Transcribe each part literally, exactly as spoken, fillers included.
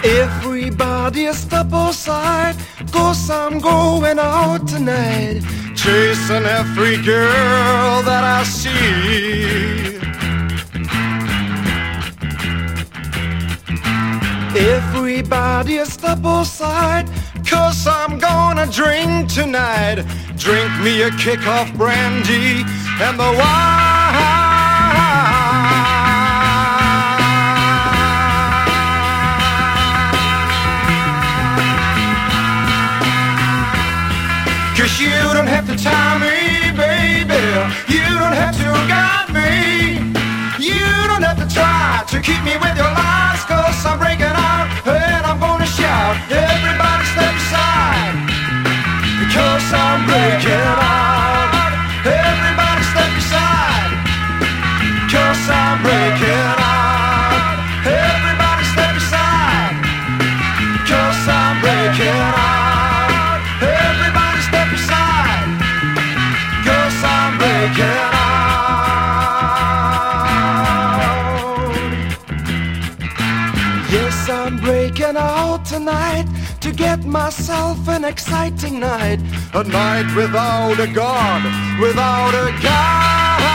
Everybody step aside, 'cause I'm going out tonight, chasing every girl that I see. Everybody step aside, 'cause I'm gonna drink tonight. Drink me a kick of brandy and the wine. 'Cause you don't have to tie me, baby. You don't have to guide me. You don't have to try to keep me with your lies, 'cause I'm breaking out and I'm gonna shout. Everybody step aside, because I'm breaking out. Everybody step aside, 'cause I'm breaking out. Everybody step aside, 'cause I'm breaking out. Everybody step aside, 'cause I'm breaking out. Yes, I'm breaking out tonight to get myself an exciting night. A night without a God, without a guide.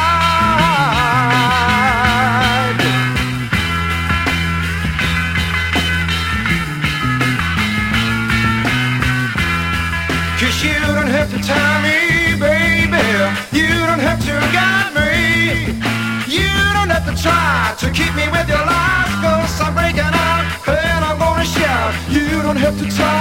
'Cause you don't have to tie me, baby. You don't have to guide me. You don't have to try to keep me with your lies, 'cause I'm breaking out and I'm gonna shout. You don't have to try